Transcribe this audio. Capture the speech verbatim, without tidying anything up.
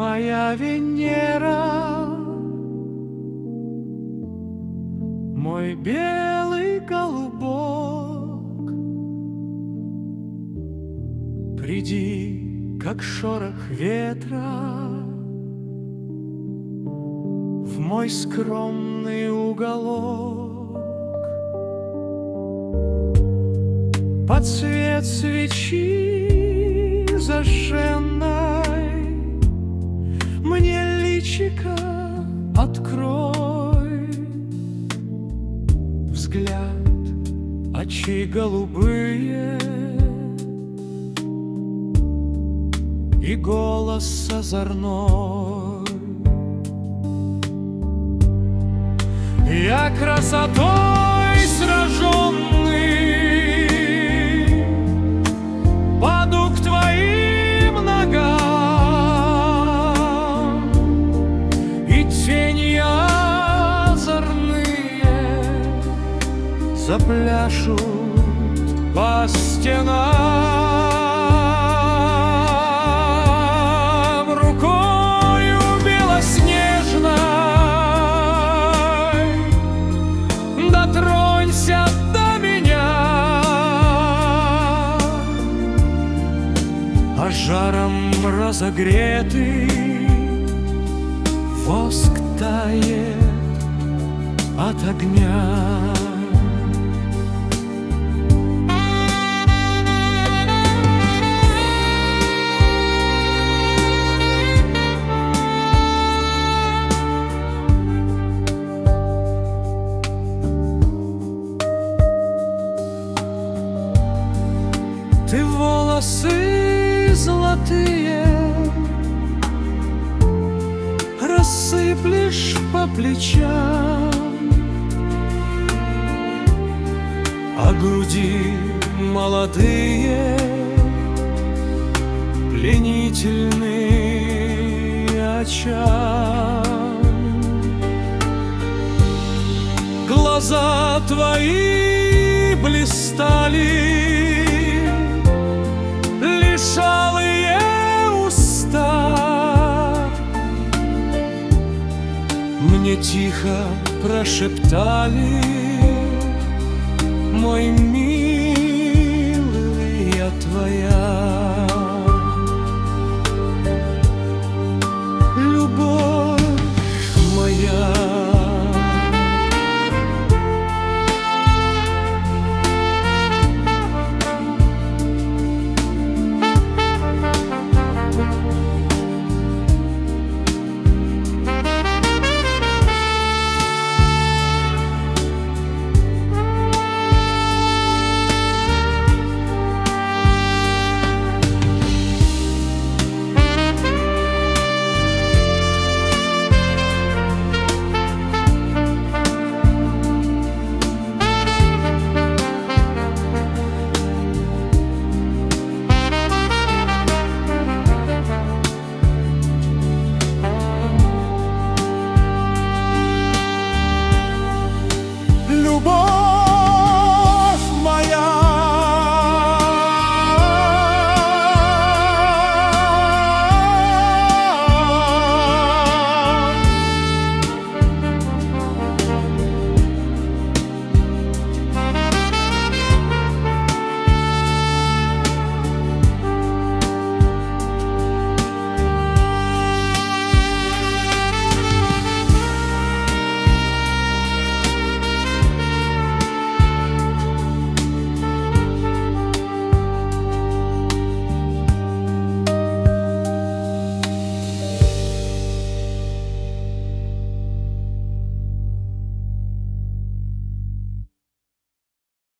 моя Венера, мой белый голубок, приди, как шорох ветра, в мой скромный уголок. Под свет свечи зажженной мне личико открой. Взгляд, очи голубые и голос озорной. Я красотой сраженный паду к твоим ногам, и тени озорные запляшут по стенам. Рукою белоснежной дотронься до меня, а жаром разогретый воск тает от огня. Ты волосы золотые рассыплешь по плечам, а груди молодые пленительные очам. Глаза твои блистали, алые уста мне тихо прошептали: мой милый, я твоя.